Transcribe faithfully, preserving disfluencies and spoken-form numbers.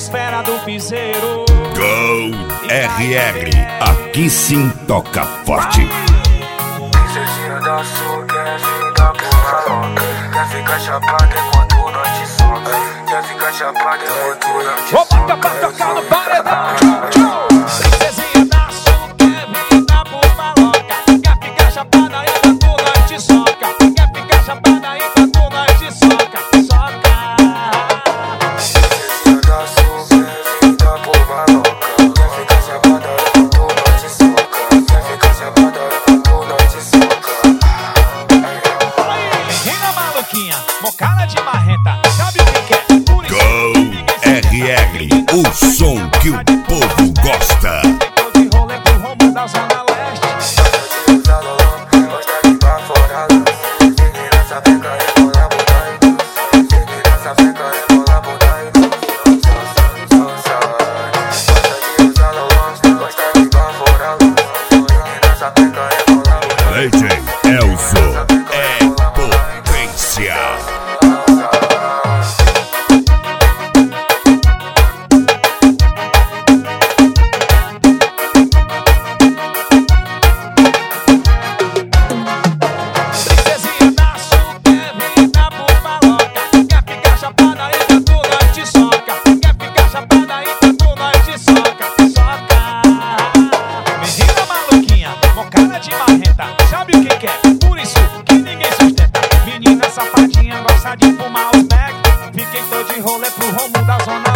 atmosfera do piseiro. Go R R, aqui sim toca forte. Princesinha da sul, quer ficar por maloca. Quer ficar chapada enquanto nós te soca. Quer ficar chapada enquanto nós te soca. Vou botar pra tocar no paredão. Princesinha da sul, quer ficar por maloca. Quer ficar chapada enquanto nós te soca. Quer ficar chapada enquanto nós te soca. Soca. Princesinha da sul, quer ficar por maloca. Quer ficar chapada enquanto nós te soca. Quer ficar chapada enquanto nós te soca. Menina maluquinha, mocada de marrenta, sabe o que quer? Por isso Go R R, o som que o povo gosta. tô de rolê pro rumo da zona leste. Gosta de usar lolão, gosta de baforar luz. Menina sapeca, rebola, bunda e luz. Menina sapeca, rebola, bunda e luz. Gosta de usar lolão, gosta de baforar luz. Menina sapeca, rebola, bunda e luz. D J Elzo é potência. Princesinha da sul, quer ficar por maloca. Quer ficar chapada enquanto nós te soca. Quer ficar chapada enquanto nós te soca. Soca. Menina maluquinha, mocada de marrenta, sabe o que quer? Por isso que ninguém sustenta. Menina safadinha, gosta de fumar os Mac. Fiquei todo de rolê pro rumo da zona